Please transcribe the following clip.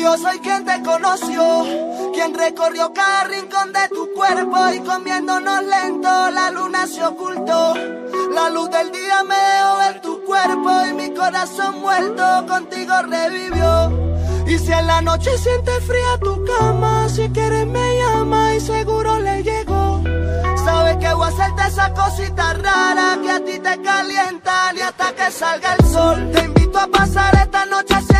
Yo soy quien te conoció, quien recorrió cada rincón de tu cuerpo y comiéndonos lento la luna se ocultó. La luz del día me dejó ver tu cuerpo y mi corazón muerto contigo revivió. Y si en la noche sientes fría tu cama, si quieres me llama y seguro le llegó. Sabes que voy a hacerte esa cosita rara que a ti te calientan y hasta que salga el sol. Te invito a pasar esta noche hacia